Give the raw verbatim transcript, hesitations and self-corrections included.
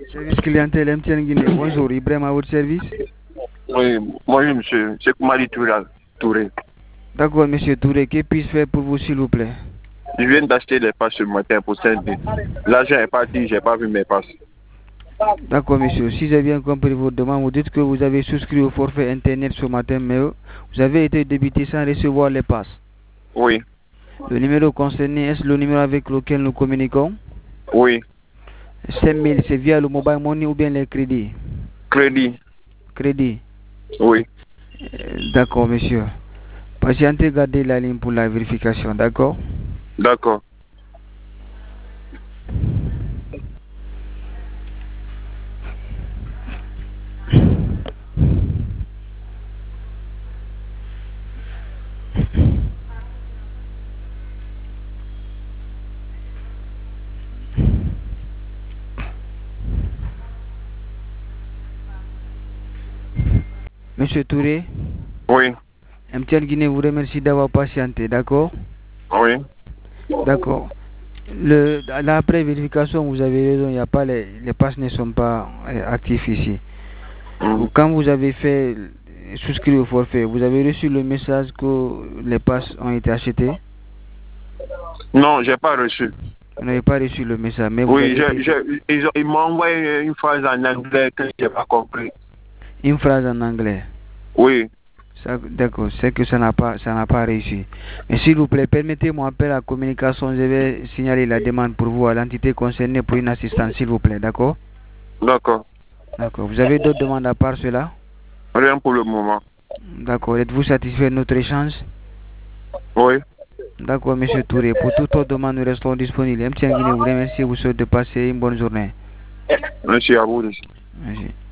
Service clientèle M T N Guinée. Bonjour, Ibrahim à votre service. Oui, bonjour monsieur, c'est Koumari Touré. D'accord, monsieur Touré, que puis-je faire pour vous, s'il vous plaît? Je viens d'acheter les passes ce matin pour Saint-Denis. L'argent est parti, j'ai pas vu mes passes. D'accord, monsieur. Si j'ai bien compris votre demande, vous dites que vous avez souscrit au forfait Internet ce matin, mais vous avez été débité sans recevoir les passes. Oui. Le numéro concerné, est-ce le numéro avec lequel nous communiquons? Oui. cinq mille, c'est via le mobile money ou bien les crédits? Crédit. Crédit. Oui. D'accord, monsieur. Patientez, gardez la ligne pour la vérification, d'accord? D'accord. Monsieur Touré? Oui. M T N Guinée vous remercie d'avoir patienté, d'accord? Oui. D'accord. Le, là, après vérification, vous avez raison, il n'y a pas les, les passes ne sont pas euh, actifs ici. Mm. Quand vous avez fait souscrire au forfait, vous avez reçu le message que les passes ont été achetées? Non, j'ai pas reçu. Vous n'avez pas reçu le message, mais vous Oui, avez je, été... je, ils, ils m'ont envoyé une phrase en anglais que j'ai pas compris. Une phrase en anglais? Oui. D'accord, c'est que ça n'a pas, ça n'a pas réussi. Mais s'il vous plaît, permettez-moi après la communication, je vais signaler la demande pour vous à l'entité concernée pour une assistance, s'il vous plaît, d'accord? D'accord. D'accord. Vous avez d'autres demandes à part cela? Rien pour le moment. D'accord. Êtes-vous satisfait de notre échange? Oui. D'accord, monsieur Touré. Pour toute autre demande, nous restons disponibles. M T N Guinée vous remercie et vous souhaite de passer une bonne journée. Merci à vous aussi. Merci.